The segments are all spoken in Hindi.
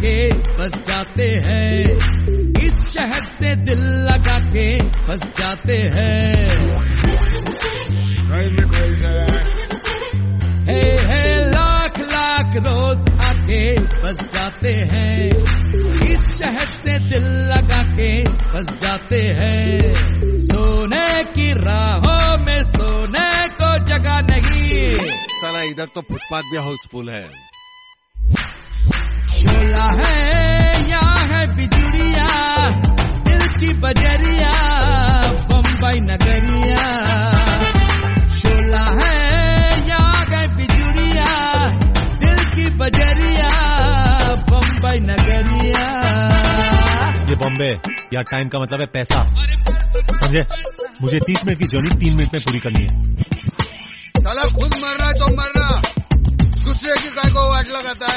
के फंस जाते हैं, इस शहर से दिल लगा के फंस जाते हैं। हे लाख लाख रोज आके फंस जाते हैं, इस शहर से दिल लगा के फंस जाते हैं। सोने की राहों में सोने को जगह नहीं, साला इधर तो फुटपाथ भी हाउसफुल है। शोला है यहाँ है बिजुरिया, दिल की बजरिया बम्बई नगरिया। शोला है यहाँ है बिजुरिया, दिल की बजरिया बम्बई नगरिया। ये बॉम्बे या टाइम का मतलब है पैसा, समझे? मुझे 30 मिनट की जर्नी 3 मिनट में पूरी करनी है। साला खुद मर रहा है तो मर रहा, दूसरे की काय को वाट लगाता है।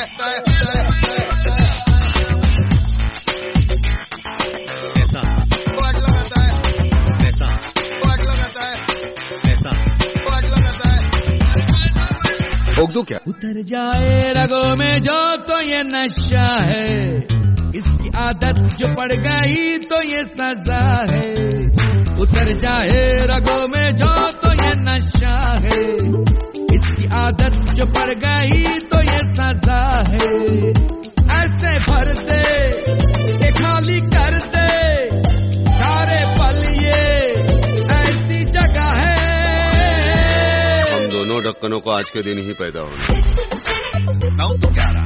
पैसा वाट लगाता है, पैसा वाट लगाता है, पैसा वाट लगाता है। ठोक दो क्या? उतर जाए रगों में जो तो ये नशा है, इसकी आदत जो पड़ गई तो ये सजा है। उतर जाए रगों में जो तो ये नशा है, इसकी आदत जो पड़ गई तो ये सजा है। ऐसे भर दे ये खाली कर दे सारे पल, ये ऐसी जगह है। हम दोनों ढक्कनों को आज के दिन ही पैदा होना। तो क्या रहा?